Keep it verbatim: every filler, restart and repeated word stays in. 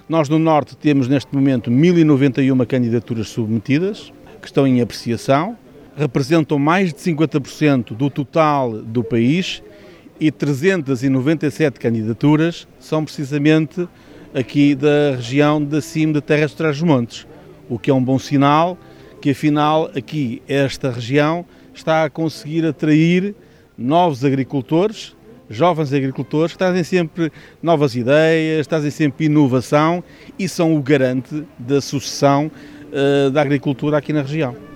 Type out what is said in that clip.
Nós no Norte temos neste momento mil e noventa e uma candidaturas submetidas, que estão em apreciação, representam mais de cinquenta por cento do total do país e trezentas e noventa e sete candidaturas são precisamente aqui da região de cima de Terras de Trás-os-Montes, o que é um bom sinal que afinal aqui esta região está a conseguir atrair novos agricultores, jovens agricultores que trazem sempre novas ideias, trazem sempre inovação e são o garante da sucessão uh, da agricultura aqui na região.